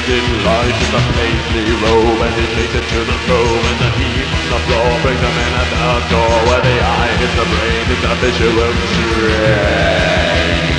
in light is a paisley robe, and he takes it to the throne, and the heat on the floor brings the man at the door, where the eye hits the brain, it's a visual train.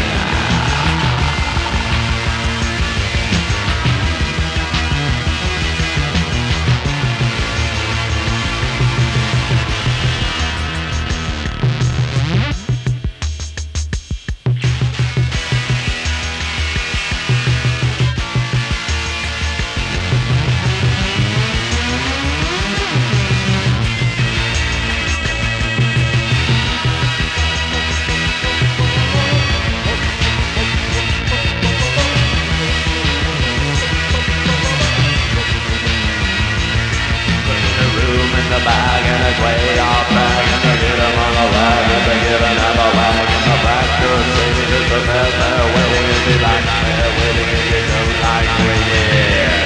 The bag and it's way off back, and they get him on the rag, and they give another wag, and the fracture saving is the best. They're waiting if he likes, they're waiting if you don't like me, yeah.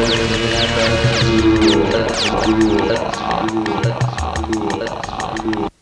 And the